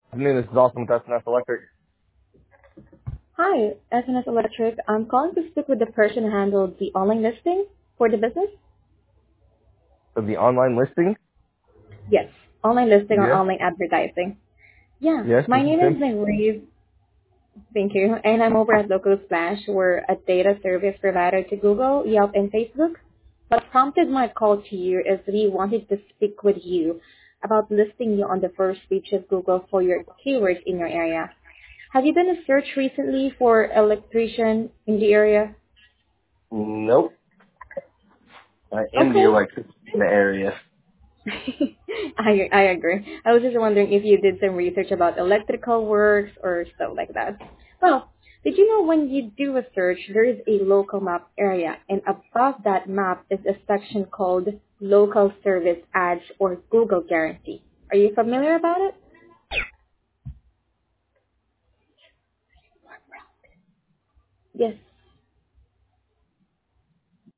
Afternoon, this is Austin with SNS Electric. Hi, SNS Electric. I'm calling to speak with the person who handled the online listing for the business. So the online listing? Yes, online listing or Yes. online advertising. Yeah, Yes, my this is name is Tim. Naive. Thank you. And I'm over at Local Splash. We're a data service provider to Google, Yelp, and Facebook. What prompted my call to you is we wanted to speak with you about listing you on the first page of Google for your keywords in your area. Have you done a search recently for electrician in the area? Nope. I am the Okay. electrician in the area. I agree. I was just wondering if you did some research about electrical works or stuff like that. Well, did you know when you do a search, there is a local map area, and above that map is a section called Local Service Ads or Google Guarantee. Are you familiar about it? Yes.